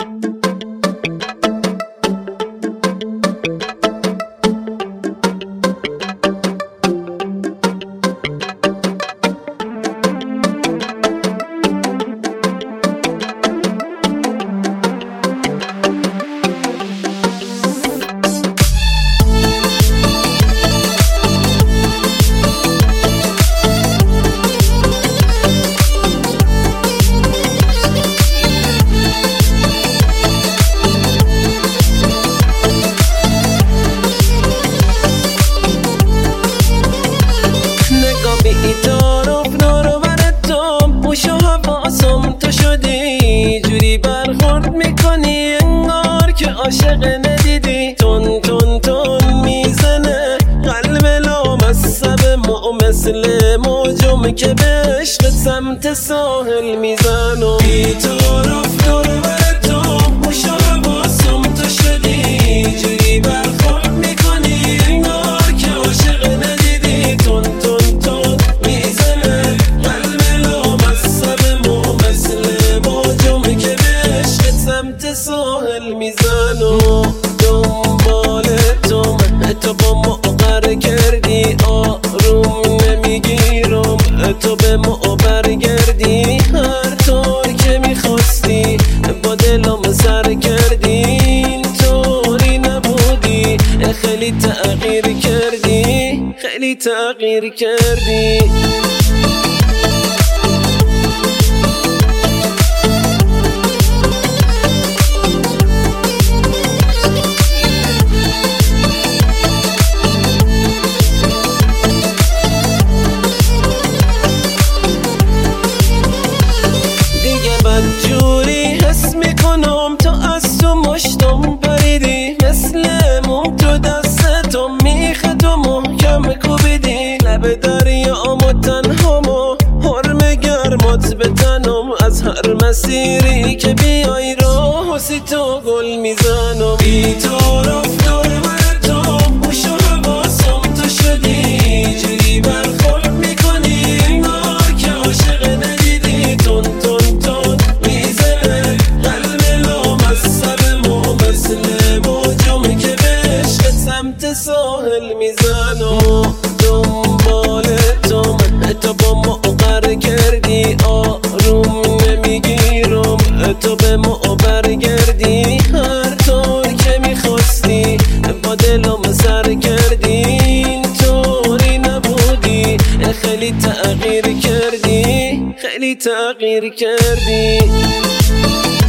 عاشق ندیدی تون تون تون میزنه قلب لامصب مثل موجم که به عشق سمت ساحل میزنم بی طرف دور بر تو موشا حواسم تو شدی جوری برخورد میکنی انگار که عاشق ندیدی تون تون تون میزنه قلب لامصب مثل موجم که به عشق سمت ساحل میزنم دنبال تو با ما قرار کردی آروم نمیگیرم تو به ما برگردی هر طور که میخواستی با دلم سر کردی اینطوری نبودی خیلی تغییر کردی خیلی تغییر کردی جوری حس میکنم تو از تو مشتم پریدی مثل موم تو دستتم میخه تو محکم کوبیدی لب دریامو تنهامو حرم گرمات بتنم از هر مسیری که بیای رو حسی تو گل میزنم بی طرف دور بر تو موشا حواسم تو شدی جوری برخورد میکنی انگار که عاشق ندیدی تون تون تون ساحل میزنم دنبال تو با ما قرار کردی آروم نمیگیرم تو به ما برگردی هر طور که میخواستی با دلم سر کردی اینطوری نبودی خیلی تغییر کردی خیلی تغییر کردی